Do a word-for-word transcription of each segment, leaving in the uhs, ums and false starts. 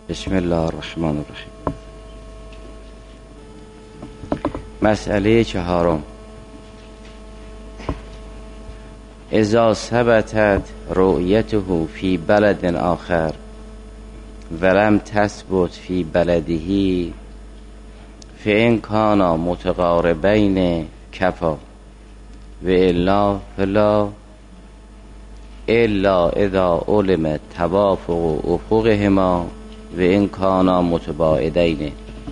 بسم الله الرحمن الرحیم. مسئله چهارم: اذا ثبتت رؤیته فی بلد آخر ولم تثبت فی بلده فإن کانا متقاربین کفا و الا فلا الا اذا علم توافق افقهما و این کانا متباعدین.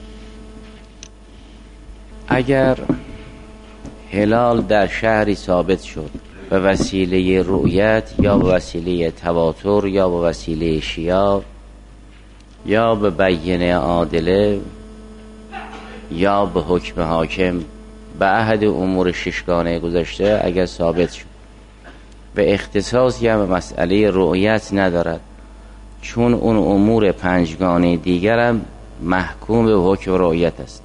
اگر هلال در شهری ثابت شد به وسیله رؤیت یا به وسیله تواتر یا به وسیله شیاب یا به بیینه عادله یا به حکم حاکم به احد امور ششگانه گذشته اگر ثابت شد و اختصاصی هم به مسئله رؤیت ندارد، چون اون امور پنجگانه دیگر هم محکوم به حکم رؤیت است.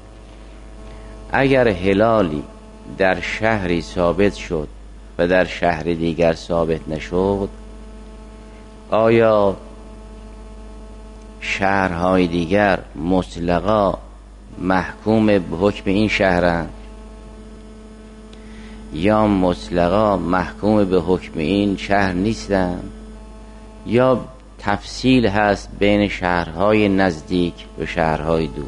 اگر هلالی در شهری ثابت شد و در شهر دیگر ثابت نشد، آیا شهرهای دیگر مطلقا محکوم به حکم این شهرند یا مطلقا محکوم به حکم این شهر نیستند، یا تفصیل هست بین شهرهای نزدیک و شهرهای دور؟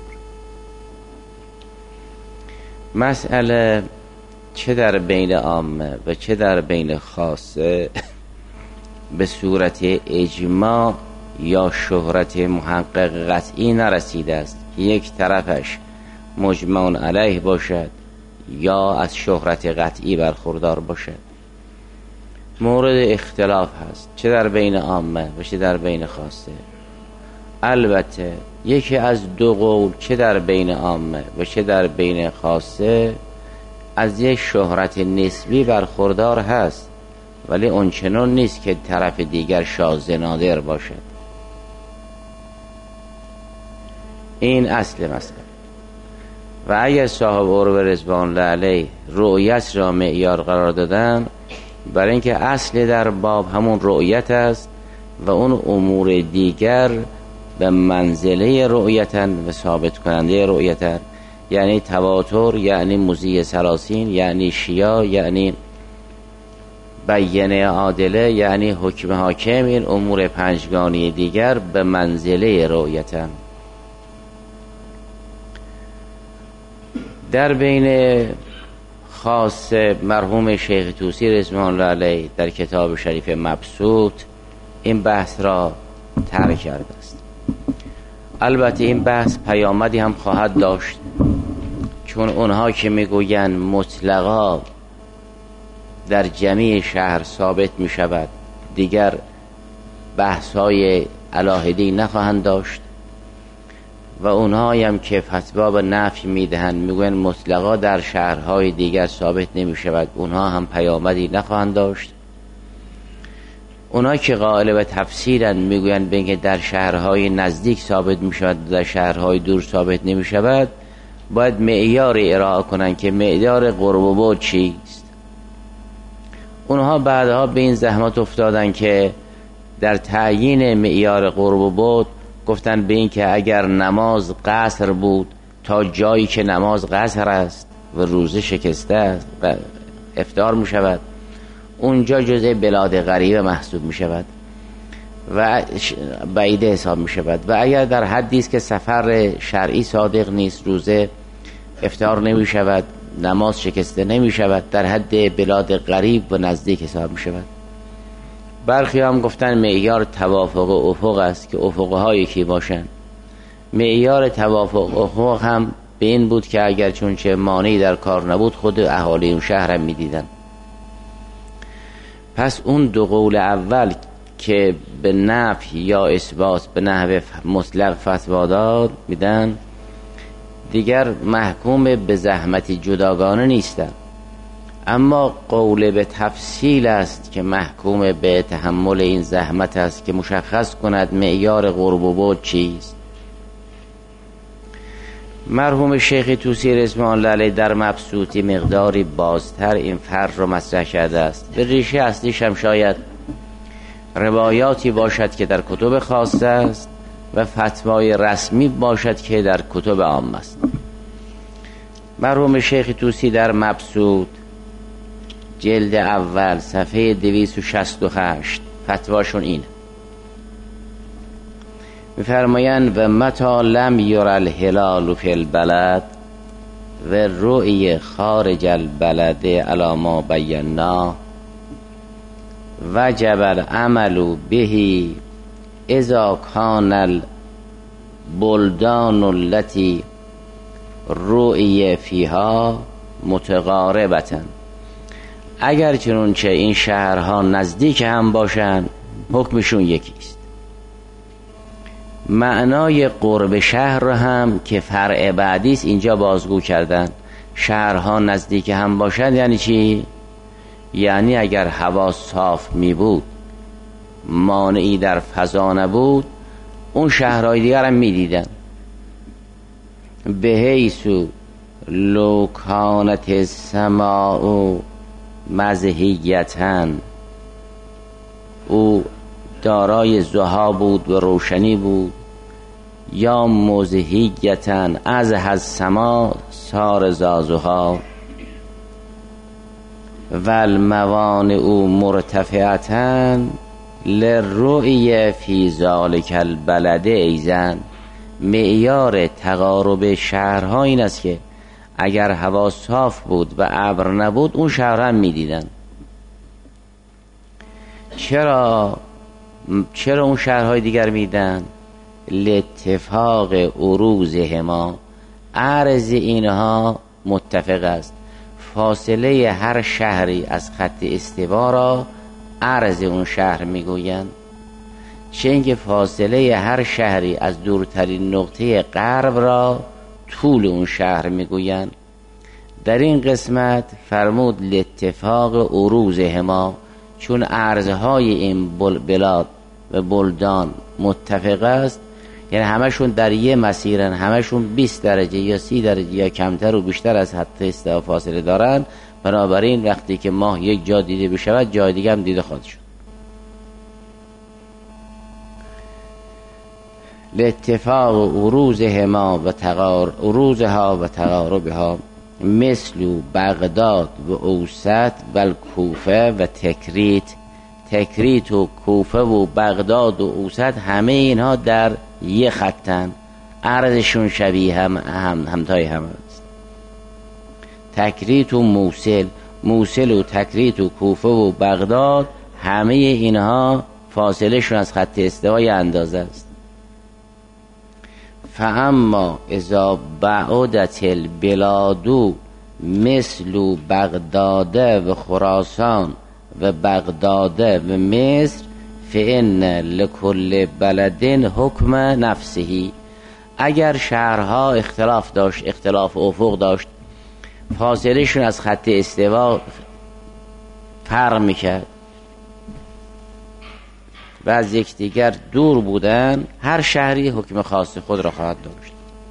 مسئله چه در بین عامه و چه در بین خاصه به صورت اجماع یا شهرت محقق قطعی نرسیده است که یک طرفش مجمع علیه باشد یا از شهرت قطعی برخوردار باشد. مورد اختلاف هست چه در بین عامه و چه در بین خاصه. البته یکی از دو قول چه در بین عامه و چه در بین خاصه از یک شهرت نسبی برخوردار هست، ولی اونچنان نیست که طرف دیگر شاذ نادر باشد. این اصل مسئله. و اگر صاحب عروه رضوان الله علیه رؤیت را معیار قرار دادن، برای اینکه اصل در باب همون رؤیت است و اون امور دیگر به منزله رؤیتن و ثابت کننده رؤیتن، یعنی تواتر، یعنی مضی سلاسین، یعنی شیعه، یعنی بیینه عادله، یعنی حکم حاکم. این امور پنجگانی دیگر به منزله رؤیتن. در بین خاص مرحوم شیخ طوسی رضوان الله علیه در کتاب شریف مبسوط این بحث را طرح کرده است. البته این بحث پیامدی هم خواهد داشت، چون اونها که میگویند مطلقا در جمعی شهر ثابت می شود دیگر بحث‌های علاهدی نخواهند داشت، و اونهایی هم که فتوا به نفی میدهند میگویند مطلقا در شهرهای دیگر ثابت نمی شود، اونها هم پیامدی نخواهند داشت. اونها که قائل به تفسیرند میگویند بگه در شهرهای نزدیک ثابت می شود، در شهرهای دور ثابت نمی شود، باید معیار ارائه کنند که معیار قرب و بعد چیست. اونها بعدها به این زحمت افتادن که در تعیین معیار قرب و بعد گفتن به این که اگر نماز قصر بود تا جایی که نماز قصر است و روزه شکسته است و افطار می شود، اونجا جزء بلاد غریبه محسوب می شود و بعیده حساب می شود. و اگر در حدی است که سفر شرعی صادق نیست، روزه افطار نمی شود، نماز شکسته نمی شود، در حد بلاد غریب و نزدیک حساب می شود. برخی هم گفتن معیار توافق افق است که افق‌های یکی باشند. معیار توافق افق هم به این بود که اگر چون چه مانعی در کار نبود خود اهالی اون شهر هم می‌دیدن. پس اون دو قول اول که به نفی یا اثبات به نحو مطلق فتوا داد میدن، دیگر محکوم به زحمت جداگانه نیستن، اما قول به تفصیل است که محکوم به تحمل این زحمت است که مشخص کند معیار قرب و بعد چیست. مرحوم شیخ طوسی رضوان الله علیه در مبسوطی مقداری بازتر این فرق رو مطرح کرده است. به ریشه اصلیش هم شاید روایاتی باشد که در کتب خاصه است و فتوای رسمی باشد که در کتب عام است. مرحوم شیخ طوسی در مبسوط جلد اول صفحه دویست و شصت و هشت فتواشون اینه، میفرمایند و متا لم یر الهلال فی البلد و رؤی خارج البلد علی ما بینا وجب العمل به اذا کان البلدان التي رؤی فیها متقاربتن. اگر چنانچه این شهرها نزدیک هم باشن حکمشون یکیست. معنای قرب شهر رو هم که فرع بعدیست اینجا بازگو کردن. شهرها نزدیک هم باشن یعنی چی؟ یعنی اگر هوا صاف می بود، مانعی در فضا نبود، اون شهرهای دیگر هم می دیدن. به حیث لو کانت السماء مزهیتن، او دارای ضحی بود و روشنی بود، یا مزهیتن از السما صار ذا و الموانع او مرتفعتن للرؤیه فی ذالک البلد ایزن. معیار تقارب شهرها این است که اگر هوا صاف بود و ابر نبود اون شهرها هم میدیدن. چرا چرا اون شهرهای دیگر میدن؟ لاتفاق عروضهما، عرض اینها متفق است. فاصله هر شهری از خط استوا را عرض اون شهر میگویند، چه اینکه فاصله هر شهری از دورترین نقطه غرب را طول اون شهر میگویند. در این قسمت فرمود لاتفاق عروضهما، چون عرضهای این بلاد و بلدان متفق است، یعنی همشون در یه مسیرن، همشون بیست درجه یا سی درجه یا کمتر و بیشتر از حد استوا فاصله دارن. بنابراین وقتی که ماه یک جا دیده بشود جای دیگه هم دیده خواهد شد. لاتفاق عروضهما و تقار عروضها و تقاربها مثل بغداد و اوسط و الکوفه و تکریت. تکریت و کوفه و بغداد و اوسط همه اینها در یه خطن، عرضشون شبیه هم هم همتای هم است. تکریت و موصل، موصل و تکریت و کوفه و بغداد همه اینها فاصله شون از خط استوای اندازه است. فاما اذا بعدت البلاد مثل بغداد و خراسان و بغداد و مصر فإن لكل بلد حکم نفسه. اگر شهرها اختلاف داشت، اختلاف افق داشت، فاصله شون از خط استوا فرق میکرد و از یکدیگر دور بودن، هر شهری حکم خاص خود را خواهد داشت.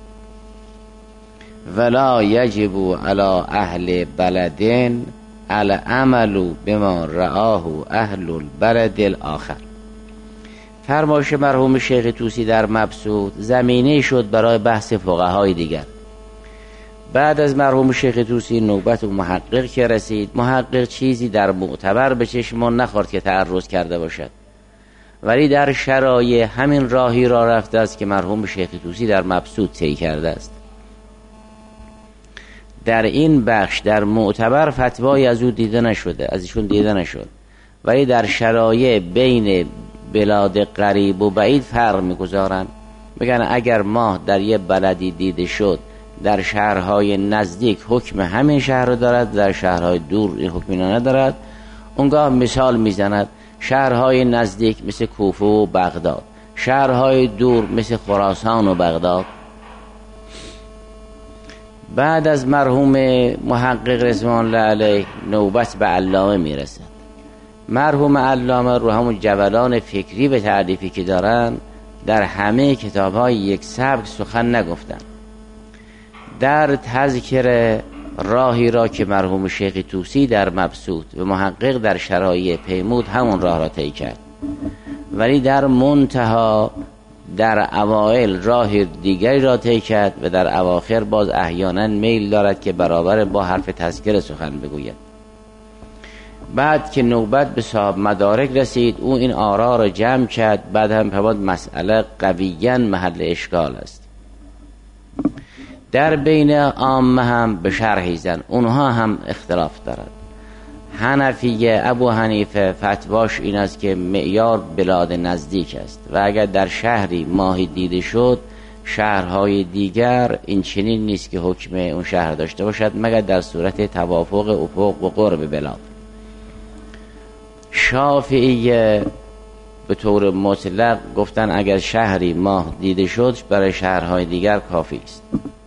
ولا یجب علی اهل بلدین العمل بما رآه اهل البلد الاخر. فرمایش مرحوم شیخ طوسی در مبسوط زمینه شد برای بحث فقهای دیگر. بعد از مرحوم شیخ طوسی نوبت و محقق که رسید، محقق چیزی در معتبر به چشم نخورد که تعرض کرده باشد، ولی در شرایع همین راهی را رفته است که مرحوم شیخ طوسی در مبسوط طی کرده است. در این بخش در معتبر فتوایی از او دیده نشده، از ایشون دیده نشد، ولی در شرایع بین بلاد قریب و بعید فرق میگذارن. میگن اگر ماه در یه بلدی دیده شد، در شهرهای نزدیک حکم همین شهر رو دارد، در شهرهای دور این حکمی ندارد. اونگاه مثال میزند شهرهای نزدیک مثل کوفه و بغداد، شهرهای دور مثل خراسان و بغداد. بعد از مرحوم محقق رضوان الله علیه نوبت به علامه میرسد. مرحوم علامه رو همون جولان فکری به تعریفی که دارن در همه کتاب‌های یک سبک سخن نگفتن. در تذکر راهی را که مرحوم شیخ طوسی در مبسوط و محقق در شرایع پیمود همون راه را طی کرد، ولی در منتها در اوائل راه دیگری را طی کرد و در اواخر باز احیانا میل دارد که برابر با حرف تذکره سخن بگوید. بعد که نوبت به صاحب مدارک رسید، او این آرا را جمع کرد. بعد هم فرمود مسئله قویاً محل اشکال است. در بین عامه هم به شرحی زن، اونها هم اختلاف دارد. حنفیه ابو حنیفه فتواش این است که معیار بلاد نزدیک است و اگر در شهری ماهی دیده شد، شهرهای دیگر این چنین نیست که حکم اون شهر داشته باشد مگر در صورت توافق افق و قرب بلاد. شافعیه به طور مطلق گفتن اگر شهری ماه دیده شد برای شهرهای دیگر کافی است.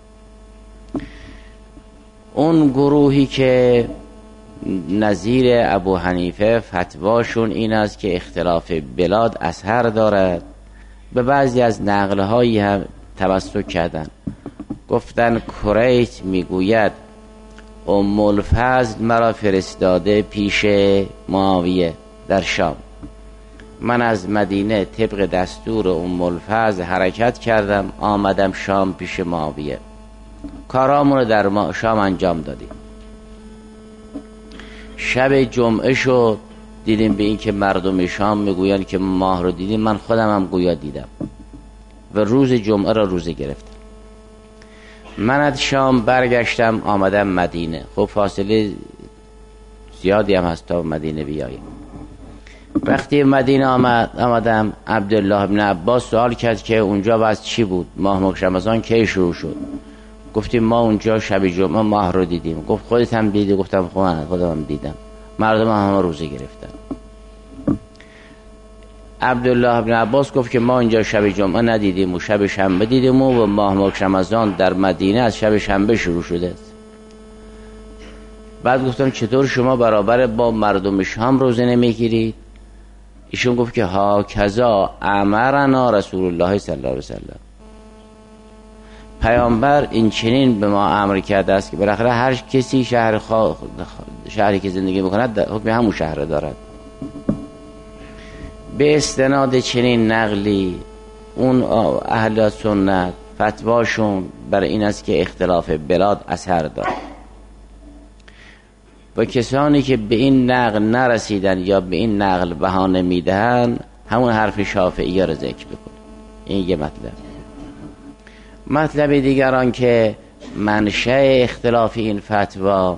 اون گروهی که نظیر ابو حنیفه فتواشون این است که اختلاف بلاد اثر دارد. به بعضی از نقلهایی هم توسط کردن، گفتن کریت میگوید ام الفضل مرا فرستاده پیش معاویه در شام، من از مدینه طبق دستور ام الفضل حرکت کردم، آمدم شام پیش معاویه، کارامون رو در شام انجام دادیم. شب جمعه شد، دیدیم به این که مردم شام میگویند که ماه رو دیدیم، من خودم هم گویا دیدم و روز جمعه را روزه گرفتم. من از شام برگشتم آمدم مدینه، خب فاصله زیادی هم هست تا مدینه بیاییم. وقتی مدینه آمد آمدم عبدالله بن عباس سوال کرد که اونجا باز چی بود، ماه ماه رمضان کی شروع شد؟ گفتیم ما اونجا شب جمعه ماه رو دیدیم. گفت خودت هم دیدی؟ گفتم خودم خودم هم دیدم، مردم هم, هم روزه گرفتن. عبدالله بن عباس گفت که ما اینجا شب جمعه ندیدیم و شب شنبه دیدیم و ماه ماه رمضان در مدینه از شب شنبه شروع شده است. بعد گفتم چطور شما برابر با مردم شام روزه نمیگیرید؟ ایشون گفت که ها کذا امرنا رسول الله صلی الله علیه وسلم، پیامبر این چنین به ما امر کرده است که بالاخره هر کسی شهر خوا... شهری که زندگی میکند حکم همون شهر دارد. به استناد چنین نقلی اون اهل سنت فتواشون بر این است که اختلاف بلاد اثر دارد و کسانی که به این نقل نرسیدن یا به این نقل بهانه میدهن همون حرف شافعی را ذکر بکن. این یه مطلب. مطلب دیگران که منشأ اختلاف این فتوا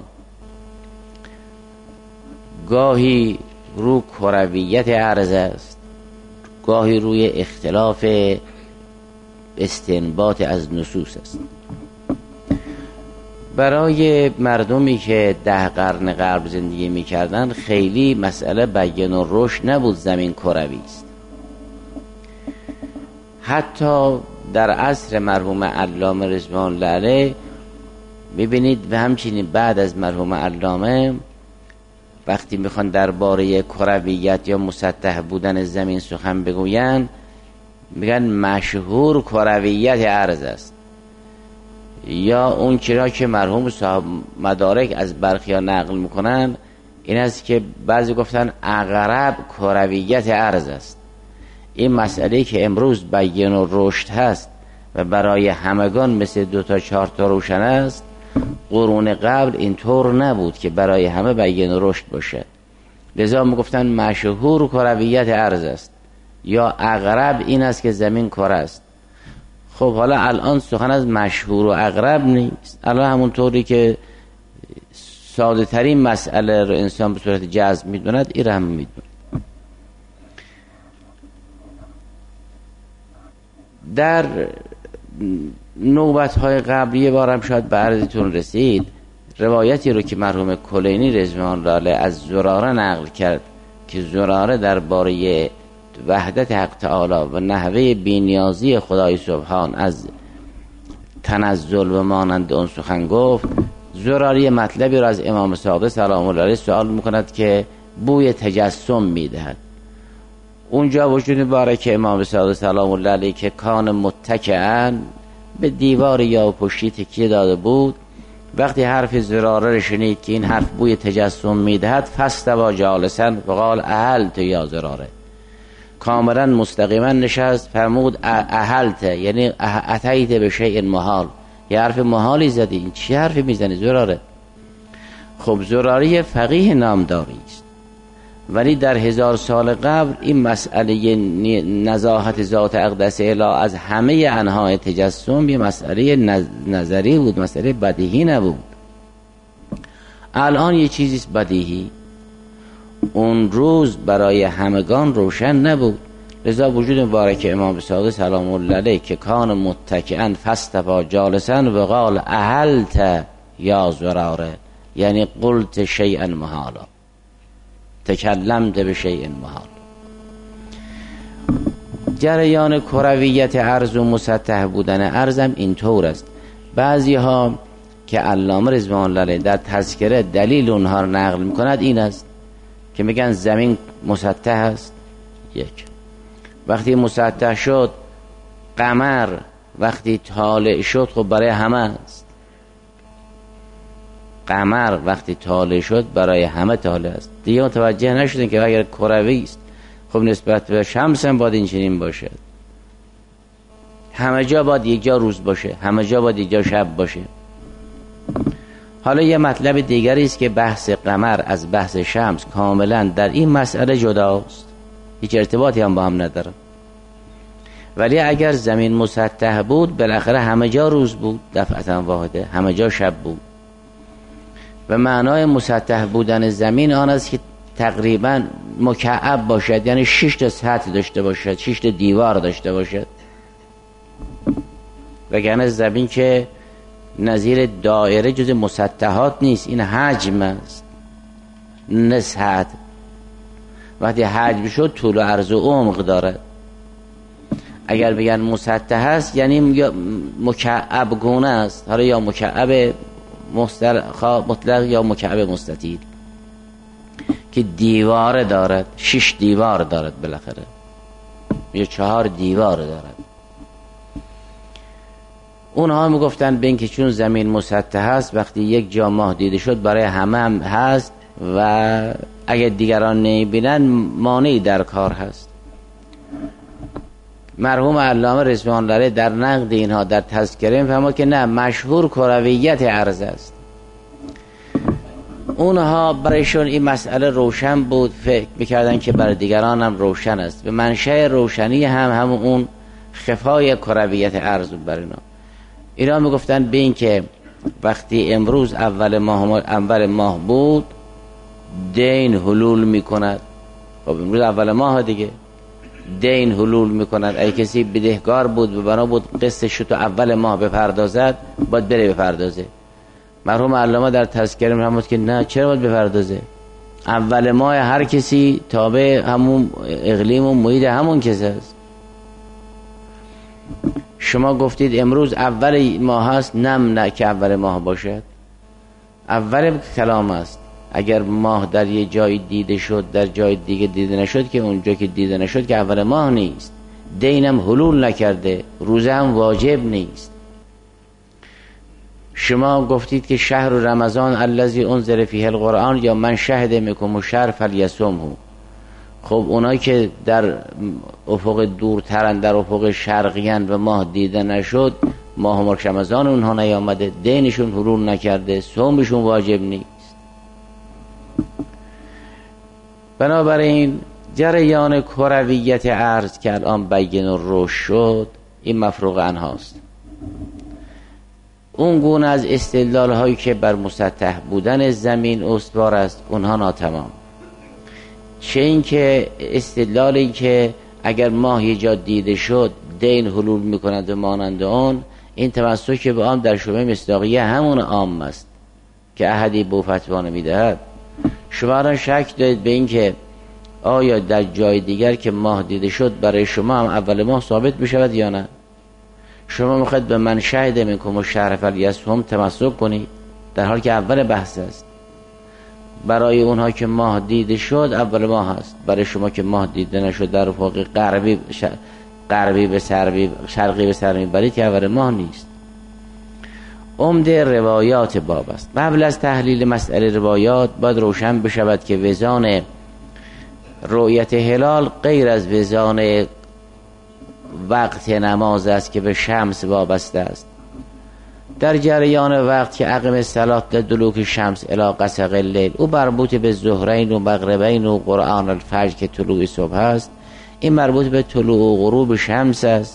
گاهی رو کرویت عرض است، گاهی روی اختلاف استنباط از نصوص است. برای مردمی که ده قرن قبل زندگی می‌کردن خیلی مسئله بیان و رشد نبود، زمین کروی است. حتی در عصر مرحوم علامه رضوان الله علیه می‌بینید و همچنین بعد از مرحوم علامه وقتی میخوان درباره کرویت یا مسطح بودن زمین سخن بگوین میگن مشهور کرویت ارض است، یا اون چرا که مرحوم صاحب مدارک از برخی ها نقل میکنن این است که بعضی گفتن اقرب کرویت ارض است. این مسئله که امروز بیان و رشد هست و برای همگان مثل دو تا چهار تا روشن است، قرون قبل اینطور نبود که برای همه بیان و رشد باشه. لذا میگفتن مشهور کرویت ارض است یا اقرب این است که زمین کره است. خب حالا الان سخن از مشهور و اقرب نیست، الان همون طوری که ساده ترین مسئله رو انسان به صورت جزم میدوند این رو هم میدوند. در نوبت‌های قبلی بارم شاید به عرضتون رسید روایتی رو که مرحوم کلینی رضوان الله علیه از زراره نقل کرد که زراره درباره وحدت حق تعالی و نحوه بی‌نیازی خدای سبحان از تنزل و مانند اون سخن گفت. زراره مطلبی رو از امام صادق سلام الله علیه سوال میکند که بوی تجسم میدهد. اونجا وجود مبارک امام صادق سلام الله علیه که کان متکئن به دیوار یا پشتی تکیه داده بود، وقتی حرف زراره رو شنید که این حرف بوی تجسم میدهد فاستوی جالسا و قال اهلت یا زراره، کاملا مستقیما نشست فرمود اهلت، یعنی اتیت به شیء محال، یه حرف محالی زدی، این چی حرفی میزنی زراره؟ خب زراره فقیه نامداری است، ولی در هزار سال قبل این مسئله نزاهت ذات اقدس اله از همه انواع تجسم یه مسئله نظری بود، مسئله بدیهی نبود. الان یه چیزیست بدیهی، اون روز برای همگان روشن نبود. لذا وجود مبارک امام صادق سلام الله علیه که کان متکئا فاستوی جالسا و قال اهلت یا زراره، یعنی قلت شیئا محالا، تکلمت به شیء محال. جریان کرویت ارض و مسطح بودن ارضم اینطور است. بعضی ها که علامه رضوان الله علیه در تذکره دلیل اونها رو نقل میکند این است که میگن زمین مسطح است. یک، وقتی مسطح شد قمر وقتی طالع شد خب برای همه است. قمر وقتی طالع شد برای همه طالع است. دیگه متوجه نشدین که اگر کروی است خب نسبت به شمس هم باید این چنین باشد، همه جا باید یک جا روز باشه، همه جا باید یک جا شب باشه. حالا یه مطلب دیگری است که بحث قمر از بحث شمس کاملا در این مسئله جداست، هیچ ارتباطی هم با هم نداره. ولی اگر زمین مسطح بود بالاخره همه جا روز بود، دفعتا واحده، همه جا شب بود. و معنای مسطح بودن زمین آن است که تقریبا مکعب باشد، یعنی شش تا سطح داشته باشد، شش تا دیوار داشته باشد. وگرنه زمین که نظیر دایره جز مسطحات نیست، این حجم است نه سطح. وقتی حجم شد طول و عرض و عمق دارد. اگر بگن مسطح است یعنی مکعب گونه است، حالا یا مکعب مطلق یا مکعب مستطیل که دیوار دارد، شش دیوار دارد بالاخره، یا چهار دیوار دارد. اونها میگفتن به اینکه چون زمین مسطح هست وقتی یک جا ماه دیده شد برای همه هم هست و اگر دیگران نمیبینن مانعی در کار هست. مرحوم علامه رضوان الله علیه در نقد اینها در تذکره میفهمد که نه، مشهور کرویت ارض است. اونها برایشون این مسئله روشن بود، فکر میکردن که برای دیگران هم روشن است. به منشأ روشنی هم همون اون خفای کرویت ارض بود برای اینا. اینا میگفتن به این که وقتی امروز اول ماه اول ماه بود دین حلول میکند. خب امروز اول ماه دیگه دین حلول میکند. اگه کسی بدهکار بود و بنا بود قسطش تو اول ماه بپردازد باید بره بپردازه. مرحوم علامه در تذکره میفرمود که نه، چرا باید بپردازه؟ اول ماه هر کسی تابع همون اقلیم و محیط همون کسی است. شما گفتید امروز اول ماه هست، نم نه که اول ماه باشد، اول کلام است. اگر ماه در یه جای دیده شد در جای دیگه دیده نشد که اونجا که دیده نشد که اول ماه نیست. دینم حلول نکرده، روزه هم واجب نیست. شما گفتید که شهر رمضان الذی انزل فیه القرآن یا من شهد منکم الشهر فلیصمه. خب اونایی که در افق دورترن، در افق شرقیان و ماه دیده نشد، ماه مبارک رمضان اونها نیامده، دینشون حلول نکرده، صومشون واجب نیست. بنابراین جریان کرویت ارض که الان بیان و روش شد این مفروغ عنهاست. اون گونه از استدلال هایی که بر مسطح بودن زمین استوار است اونها ناتمام. چه این که استدلالی که اگر ماه یه جا دیده شد دین حلول میکند و مانند آن، این تمسک به آن در شبه مصداقیه همون عام است که احدی به فتوا نمیدهد. شما را شک دارید به این که آیا در جای دیگر که ماه دیده شد برای شما هم اول ماه ثابت بشود یا نه؟ شما میخواید به من شهد منکم الشهر فلیصمه تمسک کنید در حالی که اول بحث است. برای اونها که ماه دیده شد اول ماه هست، برای شما که ماه دیده نشد در افق غربی غربی به شرقی شرقی به سر میبرید که اول ماه نیست. عمده روایات باب است. قبل از تحلیل مسئله روایات باید روشن بشود که وزان رؤیت هلال غیر از وزان وقت نماز است که به شمس وابسته است. در جریان وقت که اقم الصلاة لدلوک شمس الی غسق اللیل، او مربوط به ظهرین و مغربین و قرآن الفجر که طلوع صبح است، این مربوط به طلوع و غروب شمس است.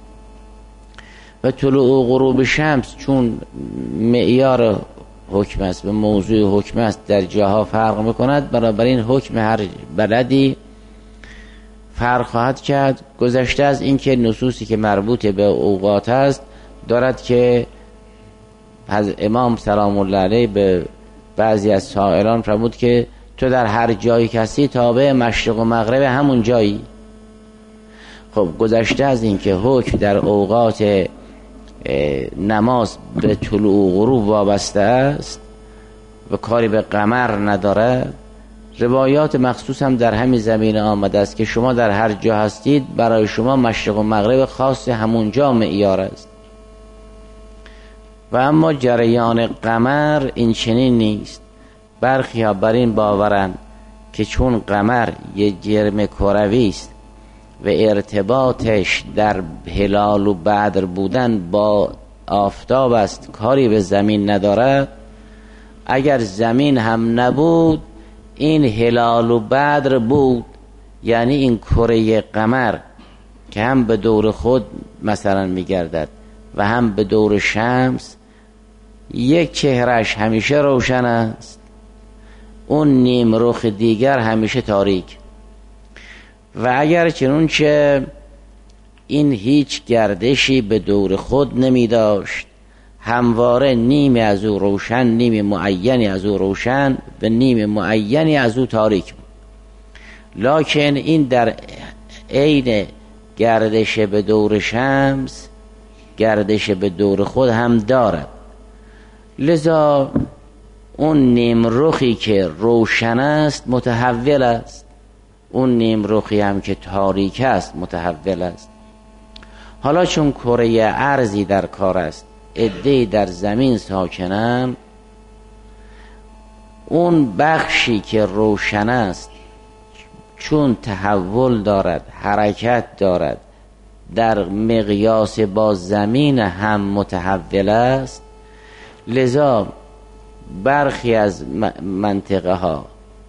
و طلوع و غروب شمس چون معیار حکم است و موضوع حکم است در جاها فرق میکند، بنابراین حکم هر بلدی فرق خواهد کرد. گذشته از این که نصوصی که مربوط به اوقات است دارد که از امام سلام الله علیه به بعضی از سائلان فرمود که تو در هر جایی کسی تابع مشرق و مغرب همون جایی. خب گذشته از این که حکم در اوقات نماز به طلوع و غروب وابسته است و کاری به قمر نداره، روایات مخصوص هم در همین زمینه آمده است که شما در هر جا هستید برای شما مشرق و مغرب خاص همون جا معیار است. و اما جریان قمر این چنین نیست. برخی ها بر این باورند که چون قمر یه جرم کروی است و ارتباطش در هلال و بدر بودن با آفتاب است، کاری به زمین نداره، اگر زمین هم نبود این هلال و بدر بود، یعنی این کره قمر که هم به دور خود مثلا میگردد و هم به دور شمس، یک چهرش همیشه روشن است، اون نیم رخ دیگر همیشه تاریک. و اگر چنونچه این هیچ گردشی به دور خود نمی داشت، همواره نیمی از او روشن، نیم معینی از او روشن و نیم معینی از او تاریک بود. لکن این در عین گردش به دور شمس گردش به دور خود هم دارد. لذا اون نیم رخی که روشن است متحول است، اون نیم رخی هم که تاریک است متحول است. حالا چون کره ارضی در کار است، عده‌ای در زمین ساکنن، اون بخشی که روشن است چون تحول دارد، حرکت دارد، در مقیاس با زمین هم متحول است. لذا برخی از منطقه ها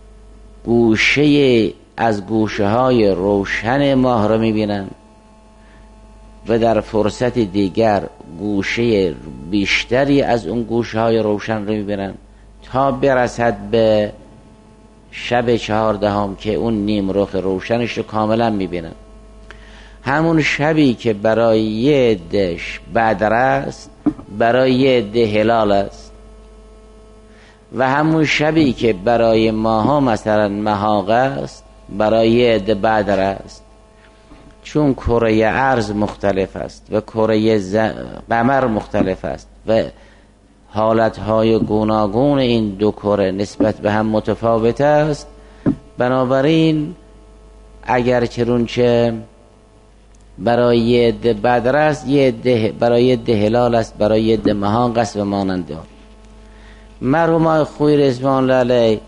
گوشه از گوشه های روشن ماه را میبینن و در فرصت دیگر گوشه بیشتری از اون گوشه های روشن را میبینن، تا برسد به شب چهاردهم که اون نیم رخ روشنش رو کاملا میبینن. همون شبی که برای یه عده‌اش بدر است، برای یه عده هلال است. و همون شبی که برای ماها مثلا مهاق است، برای یه عده بدر است. چون کره ارض مختلف است و کره قمر مختلف است و حالتهای گوناگون این دو کره نسبت به هم متفاوت است، بنابراین اگر چرونچه برای یه عده بدر است، یه عده برای یه عده هلال است، برای یه عده مهاق است و مانند آن. مرحوم آقای خویی رضوان الله علیه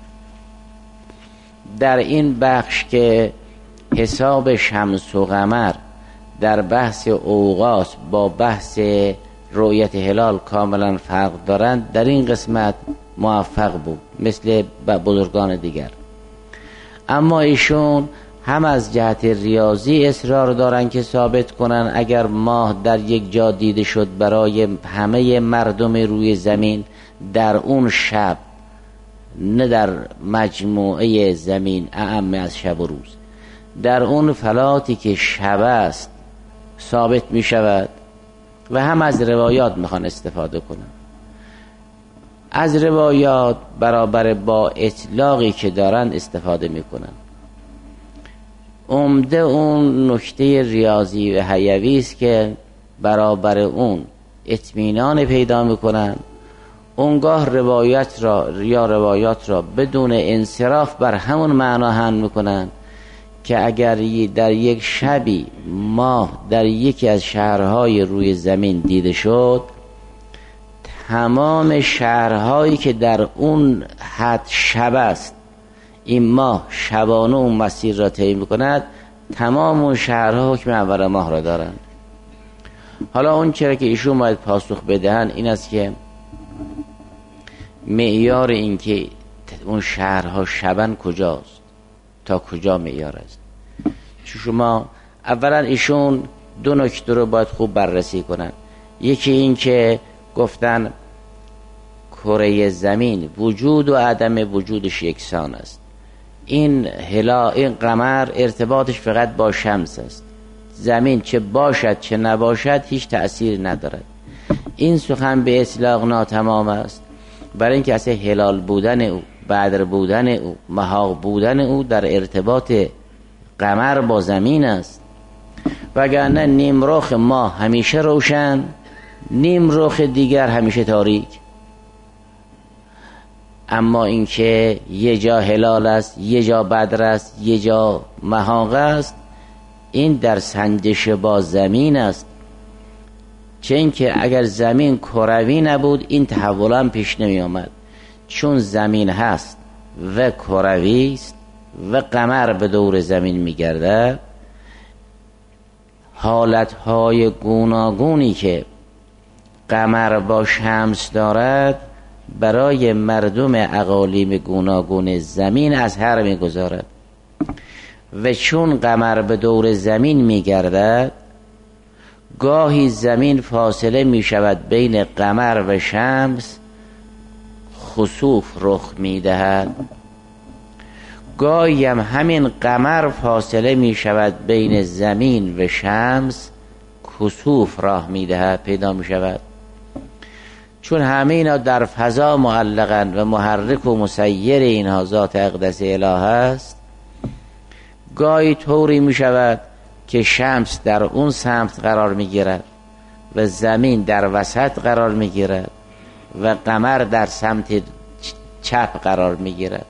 در این بخش که حساب شمس و قمر در بحث اوقات با بحث رؤیت هلال کاملا فرق دارند، در این قسمت موفق بود مثل بزرگان دیگر. اما ایشون هم از جهت ریاضی اصرار دارن که ثابت کنن اگر ماه در یک جا دیده شد برای همه مردم روی زمین در اون شب، نه در مجموعه زمین اعم از شب و روز، در اون فلاتی که شب است ثابت می شود. و هم از روایات میخوان استفاده کنن. از روایات برابر با اطلاقی که دارن استفاده میکنن. عمده اون نکته ریاضی و حیوی است که برابر اون اطمینان پیدا میکنن. اونگاه روایت را یا روایات را بدون انصراف بر همون معنا حمل میکنن که اگر در یک شبی ماه در یکی از شهرهای روی زمین دیده شد، تمام شهرهایی که در اون حد شب است، این ماه شبانه اون مسیر را طی میکند، تمام اون شهرها حکم اول ماه را دارند. حالا اون چرا که ایشون باید پاسخ بدهن این است که معیار این که اون شهرها شبن کجاست، تا کجا معیار است. شما اولا ایشون دو نکته رو باید خوب بررسی کنن. یکی این که گفتن کره زمین وجود و عدم وجودش یکسان است. این هلا این قمر ارتباطش فقط با شمس است. زمین چه باشد چه نباشد هیچ تأثیر ندارد. این سخن به اطلاق ناتمام است، برای اینکه اصلا هلال بودن او، بدر بودن او، محاق بودن او در ارتباط قمر با زمین است. وگرنه نیم رخ ما همیشه روشن، نیم رخ دیگر همیشه تاریک. اما اینکه یه جا هلال است، یه جا بدر است، یه جا محاق است، این در سنجش با زمین است. چه اینکه اگر زمین کروی نبود این تحول پیش نمی آمد. چون زمین هست و کروی است و قمر به دور زمین می گرده، حالتهای گوناگونی که قمر با شمس دارد برای مردم اقالیم گوناگون زمین اثر می گذارد. و چون قمر به دور زمین می گردد، گاهی زمین فاصله می شود بین قمر و شمس، خسوف رخ می دهد. گاهی هم همین قمر فاصله می شود بین زمین و شمس، کسوف راه می دهد، پیدا می شود. چون همه اینا در فضا معلقن و محرک و مسیر اینها ذات اقدس اله است، گاهی طوری می شود که شمس در اون سمت قرار می گیرد و زمین در وسط قرار می گیرد و قمر در سمت چپ قرار می گیرد.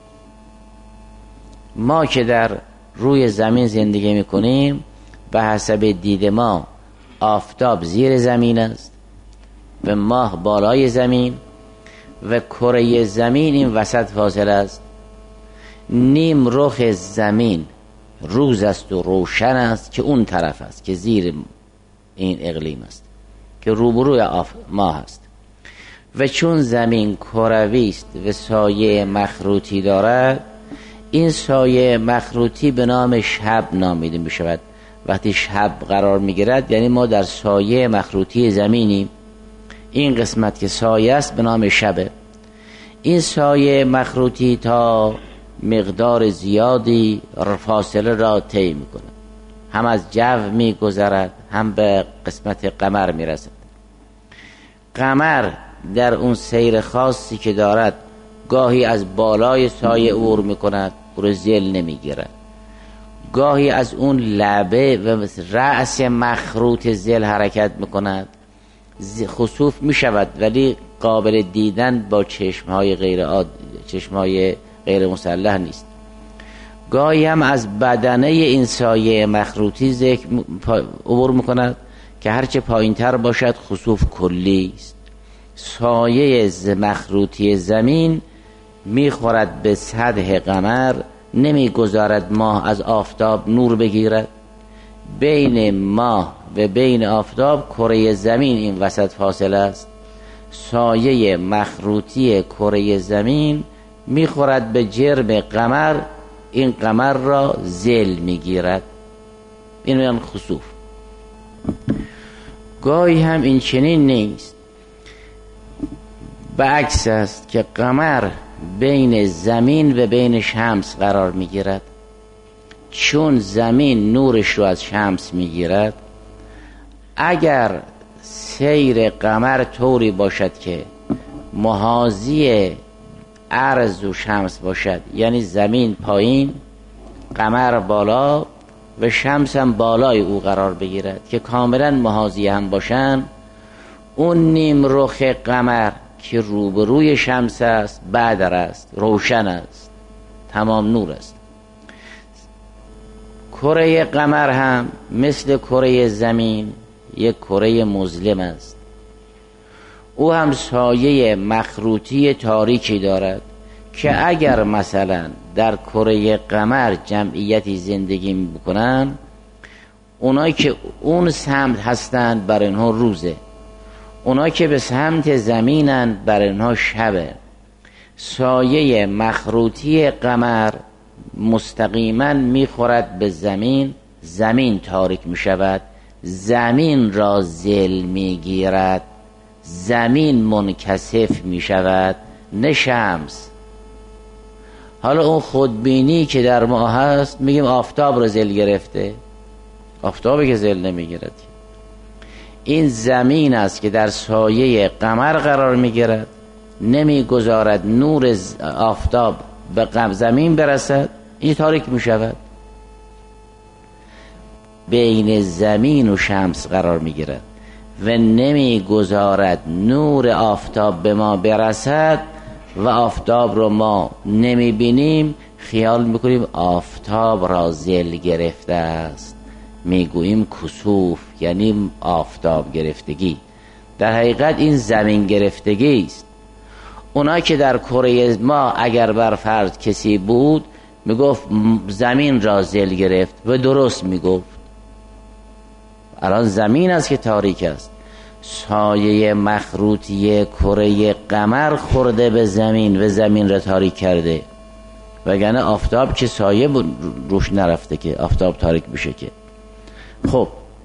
ما که در روی زمین زندگی می کنیم، به حسب دید ما آفتاب زیر زمین است و ماه بالای زمین و کره زمین این وسط فاصله است. نیم رخ زمین روز است و روشن است که اون طرف است که زیر این اقلیم است که روبروی ماه است. و چون زمین کروی است و سایه مخروطی دارد، این سایه مخروطی به نام شب نامیده می شود. وقتی شب قرار می گیرد یعنی ما در سایه مخروطی زمینیم. این قسمت که سایه است به نام شبه. این سایه مخروطی تا مقدار زیادی فاصله را طی می کند، هم از جو می گذرد هم به قسمت قمر می رسد. قمر در اون سیر خاصی که دارد گاهی از بالای سایه عبور می کند، او را زل نمی گیرد. گاهی از اون لبه و رأس مخروط زل حرکت می کند، خسوف می شود ولی قابل دیدن با چشمهای غیر عاد... چشمهای غیر مسلح نیست. گاهی هم از بدنه این سایه مخروطی ذکر عبور می کند که هرچه پایین تر باشد خسوف کلی است. سایه مخروطی زمین می خورد به سطح قمر، نمی گذارد ماه از آفتاب نور بگیرد. بین ماه و بین آفتاب کره زمین این وسط فاصله است. سایه مخروطی کره زمین می خورد به جرم قمر، این قمر را زل می گیرد. این میان خسوف. گاهی هم این چنین نیست، به عکس است که قمر بین زمین و بین شمس قرار می گیرد. چون زمین نورش رو از شمس می گیرد، اگر سیر قمر طوری باشد که محاذی عرض و شمس باشد، یعنی زمین پایین قمر بالا و شمس هم بالای او قرار بگیرد که کاملا محاذی هم باشن، اون نیم رخ قمر که روبروی شمس است بدر است، روشن است، تمام نور است. کره قمر هم مثل کره زمین یک کره مظلم است. او هم سایه مخروطی تاریکی دارد که اگر مثلا در کره قمر جمعیتی زندگی میکنن، اونایی که اون سمت هستن بر اینها روزه، اونایی که به سمت زمینن بر اینها شبه. سایه مخروطی قمر مستقیما میخورد به زمین، زمین تاریک میشود، زمین را ذل میگیرد، زمین منکسف میشود، نه شمس. حالا اون خودبینی که در ما هست میگیم آفتاب را ذل گرفته، آفتابی که ذل نمیگیرد. این زمین است که در سایه قمر قرار میگیرد، نمیگذارد نور آفتاب به زمین برسد، این تاریک میشود، بین زمین و شمس قرار میگیرد و نمیگذارد نور آفتاب به ما برسد و آفتاب رو ما نمیبینیم، خیال میکنیم آفتاب را ذل گرفته است، میگوییم کسوف، یعنی آفتاب گرفتگی. در حقیقت این زمین گرفتگی است. اونا که در کره ما اگر بر فرض کسی بود میگفت زمین را ذل گرفت و درست میگفت. الان زمین است که تاریک است، سایه مخروطی کره قمر خورده به زمین و زمین را تاریک کرده، وگرنه آفتاب که سایه روش نرفته که آفتاب تاریک بشه که. خب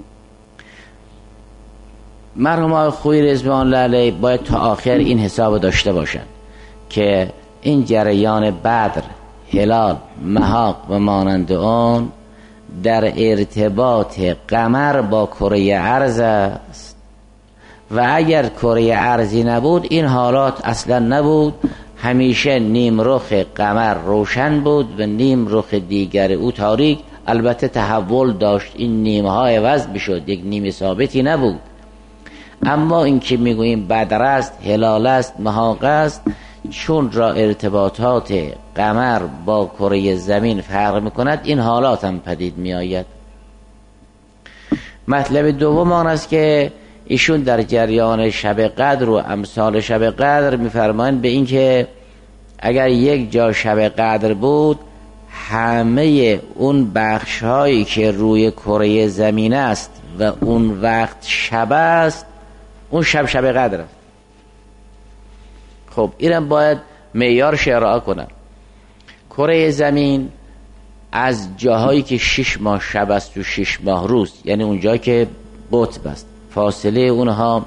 مرحوم آقای خویی رضوان الله علیه باید تا آخر این حساب داشته باشن که این جریان بدر، هلال، مهاق و مانند آن در ارتباط قمر با کره ارض است و اگر کره ارضی نبود این حالات اصلا نبود، همیشه نیم رخ قمر روشن بود و نیم رخ دیگر او تاریک. البته تحول داشت، این نیمه ها عوض بشد، یک نیمه ثابتی نبود. اما این که میگوییم بدر است، هلال است، مهاق است، چون را ارتباطات قمر با کره زمین فرق میکند، این حالات هم پدید میآید. مطلب دوم آن است که ایشون در جریان شب قدر و امثال شب قدر میفرمایند به این که اگر یک جا شب قدر بود، همه اون بخش هایی که روی کره زمین است و اون وقت شب است، اون شب شب قدر است. خب اینم باید معیارش ارائه کنن. کره زمین از جاهایی که شش ماه شب است و شش ماه روز، یعنی اونجا که قطب است، فاصله اونها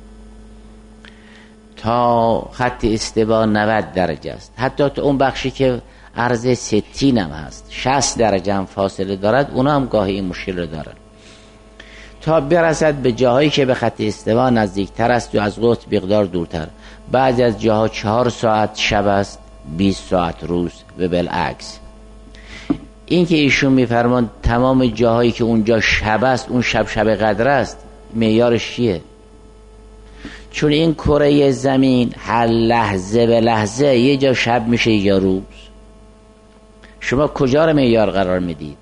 تا خط استوا نود درجه است. حتی تا اون بخشی که عرض ستین هم هست، شصت درجه هم فاصله دارد، اونا هم گاهی این مشکل رو دارن تا برسد به جاهایی که به خط استوا نزدیکتر است و از قطب مقدار دورتر. بعضی از جاها چهار ساعت شب است، بیست ساعت روز و بالعکس. این که ایشون میفرمان تمام جاهایی که اونجا شب است اون شب شب قدر است، معیارش چیه؟ چون این کره زمین هر لحظه به لحظه یه جا شب میشه یا روز. شما کجا رو معیار قرار میدید؟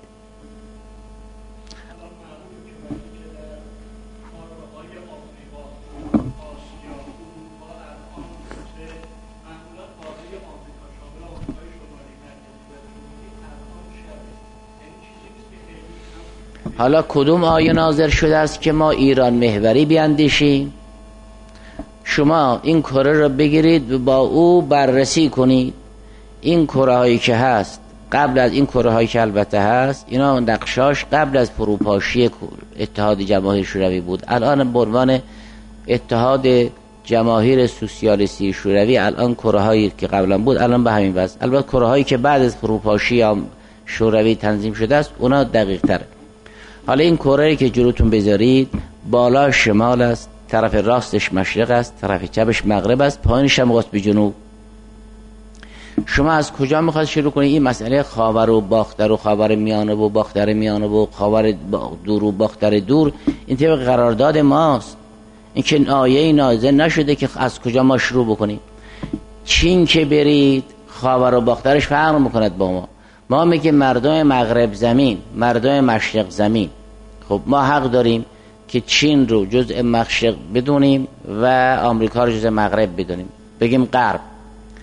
حالا کدوم آیه نازل شده است که ما ایران محوری بیاندیشیم؟ شما این کره رو بگیرید و با او بررسی کنید. این کره هایی که هست قبل از این کره هایی که البته هست، اینا نقشاش قبل از فروپاشی اتحاد جماهیر شوروی بود. الان به عنوان اتحاد جماهیر سوسیالیستی شوروی الان کره هایی که قبلا بود الان به همین وضع. البته کره هایی که بعد از فروپاشی شوروی تنظیم شده است اونا دقیق تره. حالا این کره که جلوتون بذارید، بالا شمال است، طرف راستش مشرق است، طرف چپش مغرب است، پایینش هم قطب جنوب. شما از کجا میخواد شروع کنید؟ این مسئله خاور و باختر و خاور میانه و باختر میانه و خاور دور و باختر دور، این طبق قرارداد ماست. این که آیه نازل نشده که از کجا ما شروع بکنیم. چین که برید خاور و باخترش فرق میکند با ما. ما میگه مردم مغرب زمین، مردم مشرق زمین. خب ما حق داریم که چین رو جزء مشرق بدونیم و آمریکا رو جزء مغرب بدونیم، بگیم غرب.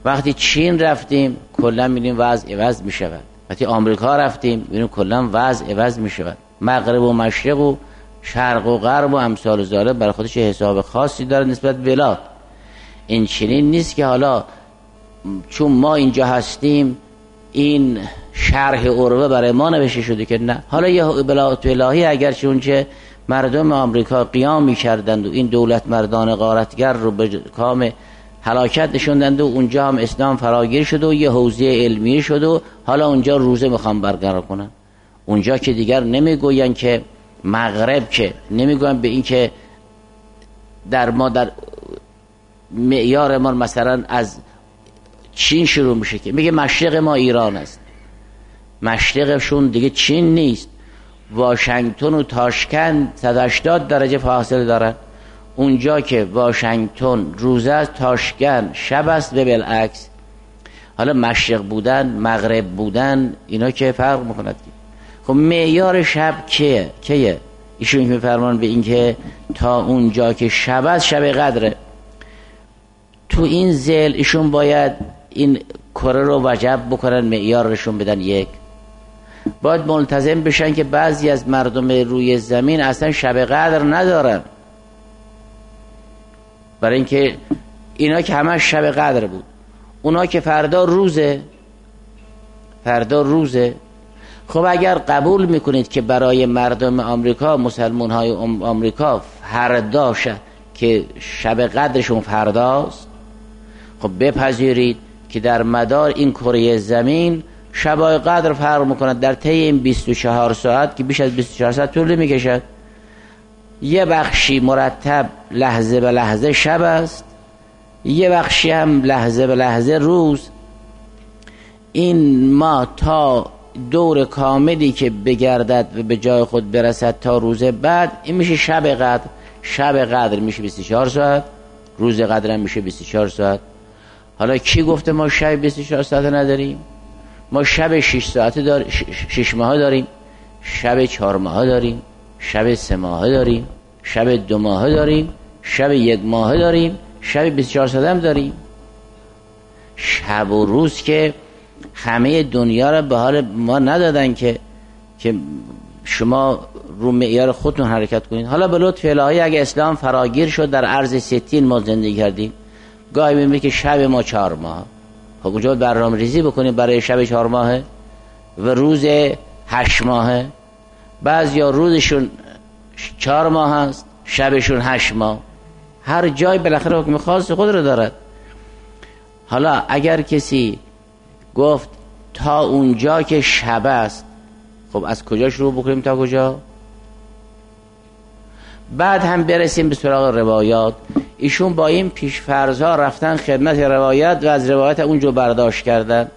وقتی چین رفتیم کلا می‌بینیم وضع عوض می‌شود، وقتی آمریکا رفتیم می‌بینیم کلا وضع عوض می‌شود. مغرب و مشرق و شرق و غرب و امثال ذالک برای خودش حساب خاصی داره نسبت به بلاد. این چنین نیست که حالا چون ما اینجا هستیم این شرح عروه برای ما نوشته شده که نه. حالا یه بلاد الهی اگرچه اونچه مردم آمریکا قیام می‌کردند و این دولت مردان غارتگر رو به کام هلاکت نشوندند و اونجا هم اسلام فراگیر شد و یه حوزه علمی شد و حالا اونجا روزه میخوام برقرار کنن. اونجا که دیگر نمیگوین که مغرب، که نمیگوین به این که در ما در معیار ما مثلا از چین شروع میشه، که میگه مشرق ما ایران است. مشرقشون دیگه چین نیست، واشنگتن و تاشکند صد و هشتاد درجه فاصله دارن. اونجا که واشنگتن روز است تاشکند شب است و بالعکس. حالا مشرق بودن مغرب بودن اینا که فرق میکند. خب معیار شب کیه؟ کیه؟ ایشون میفرمان به این که تا اونجا که شب است شب قدره. تو این ذیل ایشون باید این کره رو وجب بکنن، معیارشون بدن یک. باید ملتزم بشن که بعضی از مردم روی زمین اصلا شب قدر ندارن، برای اینکه اینا که همه شب قدر بود، اونا که فردا روزه، فردا روزه. خب اگر قبول میکنید که برای مردم آمریکا، مسلمان های آمریکا فردا شه که شب قدرشون فرداست، خب بپذیرید که در مدار این کره زمین شبای قدر فرق میکند. در طی این بیست و چهار ساعت که بیش از بیست و چهار ساعت طول میکشد، یه بخشی مرتب لحظه به لحظه شب است، یه بخشی هم لحظه به لحظه روز. این ما تا دور کاملی که بگردد و به جای خود برسد تا روز بعد، این میشه شب قدر. شب قدر میشه بیست و چهار ساعت، روز قدر هم میشه بیست و چهار ساعت. حالا کی گفته ما شب بیست و چهار ساعت نداریم؟ ما شب شش ساعته داریم، شش ماهه داریم، شب چهار ماهه داریم، شب سه ماهه داریم، شب دو ماهه داریم، شب یک ماهه داریم، شب بیست و چهار ساعته هم داریم. شب و روز که همه دنیا را به حال ما ندادن که که شما رو معیار خودتون حرکت کنید. حالا به لطف الهی اگه اسلام فراگیر شد در عرض ستین ما زندگی کردیم، گاهی میبینید که شب ما چهار ماه، خب اونجا برنامه ریزی بکنیم برای شب چهار ماهه و روز هشت ماهه. بعضیا روزشون چهار ماه هست، شبشون هشت ماه. هر جای بالاخره حکم خاص خود رو دارد. حالا اگر کسی گفت تا اونجا که شب است، خب از کجا شروع بکنیم تا کجا؟ بعد هم برسیم به سراغ روایات. ایشون با این پیشفرض‌ها رفتن خدمت روایت و از روایت اونجا برداشت کردن.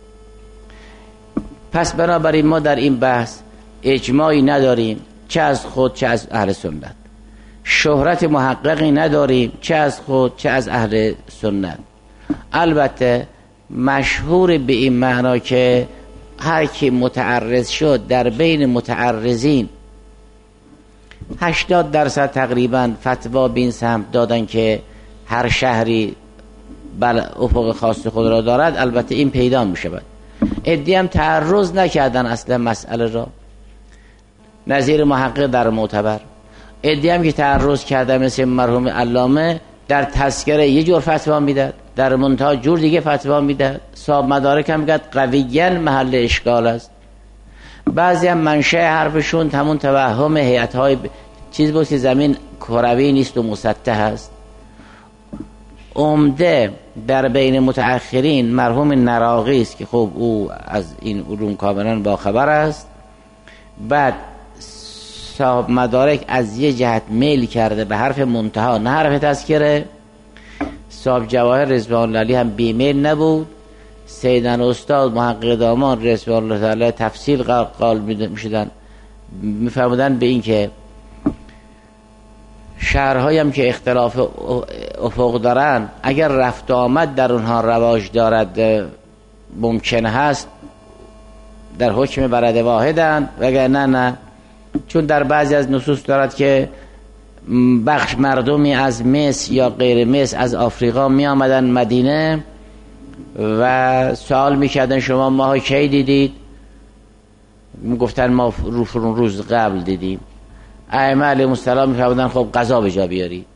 پس بنابراین ما در این بحث اجماعی نداریم، چه از خود چه از اهل سنت. شهرت محققی نداریم، چه از خود چه از اهل سنت. البته مشهور به این معنا که هر کی متعرض شد در بین متعرضین هشتاد درصد تقریبا فتوا به این سمت دادن که هر شهری بل افق خاص خود را دارد. البته این پیدا می شود. عده‌ای هم تعرض نکردن اصلا مسئله را، نظیر محقق در معتبر. عده‌ای هم که تعرض کردن مثل مرحوم علامه در تذکره یه جور فتوا میداد، در منتها جور دیگه فتوا میداد. صاحب مدارک هم گفت قویاً محل اشکال است. بعضی هم منشأ حرفشون همون توهم هیئت‌های چیز بود که زمین کروی نیست و مسطح است. عمده در بین متأخرین مرحوم نراقی است که خب او از این علوم کاملا باخبر است. بعد صاحب مدارک از یه جهت میل کرده به حرف منتها نه حرف تذکره. صاحب جواهر رضوان الله علیه هم بیمیل نبود. سیدن استاد محقق دامان رضوان الله تعالی تفصیل قال میشدن، میفرمودن به این که شهرهایی هم که اختلاف افق دارن اگر رفت آمد در اونها رواج دارد ممکن هست در حکم برد واحدن، وگر نه نه، چون در بعضی از نصوص دارد که بخش مردمی از مصر یا غیر مصر از آفریقا می آمدن مدینه، و سوال میکردن شما ماه کی دیدید؟ میگفتن ما روز قبل دیدیم. ائمه علیهم السلام میفرمودن خب قضا به جا بیارید.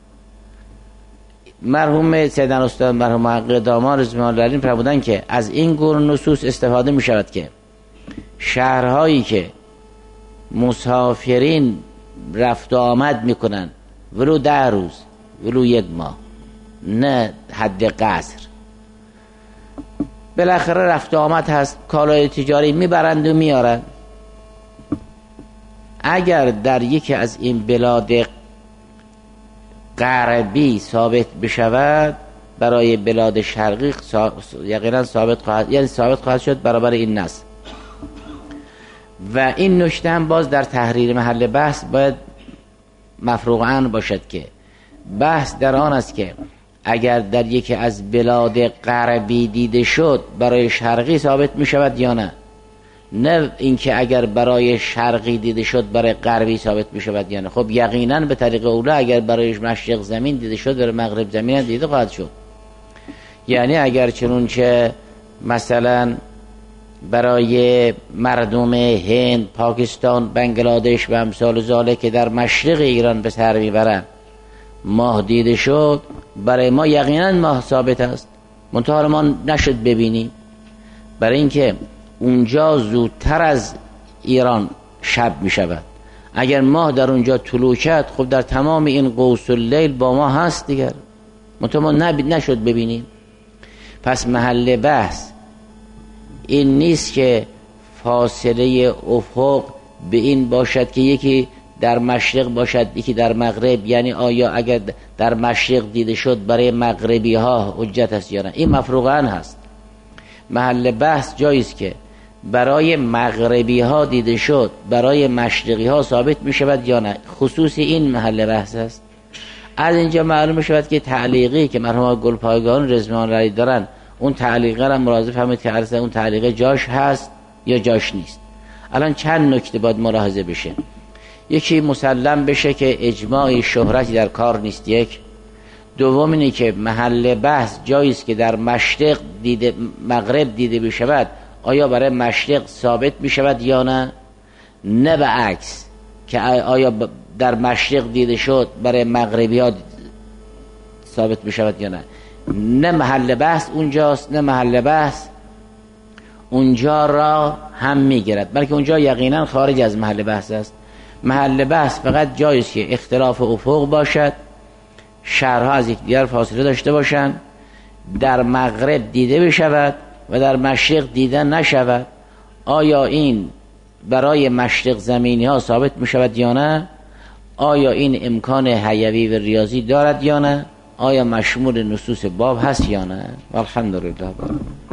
مرحوم سیدنا استاد مرحوم محقق دامان رضوان الله علیهم فرمودن که از این گونه نصوص استفاده میشود که شهرهایی که مسافرین رفت و آمد میکنن ولو ده روز ولو یک ماه، نه حد قصر، بالاخره رفت و آمد هست، کالای تجاری میبرند و میارند. اگر در یکی از این بلاد غربی ثابت بشود، برای بلاد شرقی یقینا ثابت خواهد، یعنی ثابت خواهد شد برابر این نص. و این نکته هم باز در تحریر محل بحث باید مفروغاً باشد که بحث در آن است که اگر در یکی از بلاد غربی دیده شد برای شرقی ثابت می شود یا نه، نه اینکه اگر برای شرقی دیده شد برای غربی ثابت می شود یا نه. خب یقینا به طریق اولا اگر برای مشرق زمین دیده شد برای مغرب زمین دیده خواهد شد. یعنی اگر چنونچه مثلا برای مردم هند، پاکستان، بنگلادش و امثال ذالک که در مشرق ایران به سر میبرند ماه دیده شد، برای ما یقینا ماه ثابت است، منتها ما نشد ببینیم، برای اینکه اونجا زودتر از ایران شب می شود. اگر ماه در اونجا طلوع کرد خب در تمام این قوس اللیل با ما هست دیگر، منتها ما نشد ببینیم. پس محل بحث این نیست که فاصله افق به این باشد که یکی در مشرق باشد یکی در مغرب، یعنی آیا اگر در مشرق دیده شد برای مغربی ها حجت است یا نه. این مفروغاً هست. محل بحث جایی است که برای مغربی ها دیده شد برای مشرقی ها ثابت می شود یا نه. خصوص این محل بحث است. از اینجا معلوم می شود که تعلیقی که مرحوم گلپایگان رضوان الله علیهم دارن، اون تعلیقه را ملاحظه فرمایید که عرض اون تعلیقه جاش هست یا جاش نیست. الان چند نکته باید ملاحظه بشه. یکی مسلم بشه که اجماع شهرتی در کار نیست. یک دوم اینه که محل بحث جایی است که در مشرق دیده مغرب دیده بشود، آیا برای مشرق ثابت بشود یا نه، نه به عکس که آیا در مشرق دیده شد برای مغربی ها ثابت بشود یا نه. نه محل بحث اونجاست، نه محل بحث اونجا را هم میگیرد، بلکه اونجا یقینا خارج از محل بحث است. محل بحث فقط جایی است که اختلاف افق باشد، شهرها از یکدیگر فاصله داشته باشند، در مغرب دیده بشود و در مشرق دیده نشود. آیا این برای مشرق زمینی ها ثابت می شود یا نه؟ آیا این امکان حیوی و ریاضی دارد یا نه؟ آیا مشمول نصوص باب هست یا نه؟ والحمدلله.